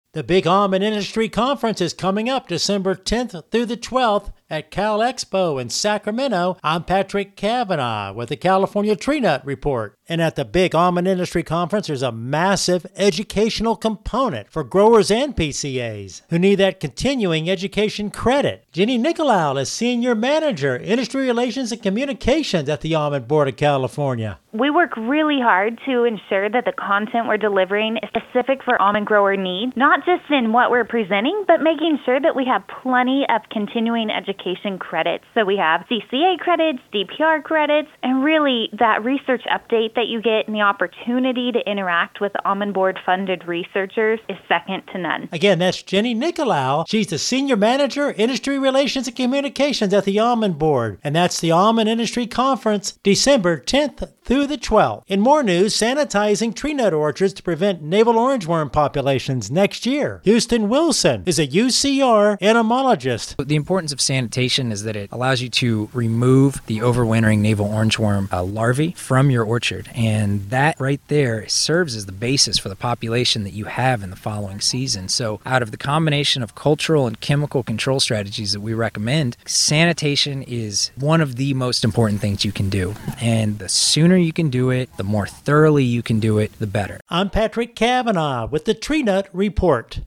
The Big Almond Industry Conference is coming up December 10th through the 12th at Cal Expo in Sacramento. I'm Patrick Cavanaugh with the California Tree Nut Report. And at the Big Almond Industry Conference, there's a massive educational component for growers and PCAs who need that continuing education credit. Jenny Nicolau is Senior Manager, Industry Relations and Communications at the Almond Board of California. We work really hard to ensure that the content we're delivering is specific for almond grower needs, not just in what we're presenting, but making sure that we have plenty of continuing education credits. So we have CCA credits, DPR credits, and really that research update that you get and the opportunity to interact with Almond Board funded researchers is second to none. Again, that's Jenny Nicolau. She's the Senior Manager, Industry Relations and Communications at the Almond Board. And that's the Almond Industry Conference, December 10th through the 12th. In more news, sanitizing tree nut orchards to prevent navel orangeworm populations next year. Houston Wilson is a UCR entomologist. The importance of sanitation is that it allows you to remove the overwintering navel orangeworm larvae from your orchard. And that right there serves as the basis for the population that you have in the following season. So out of the combination of cultural and chemical control strategies that we recommend, sanitation is one of the most important things you can do. And the sooner you can do it, the more thoroughly you can do it, the better. I'm Patrick Cavanaugh with the Tree Nut Report.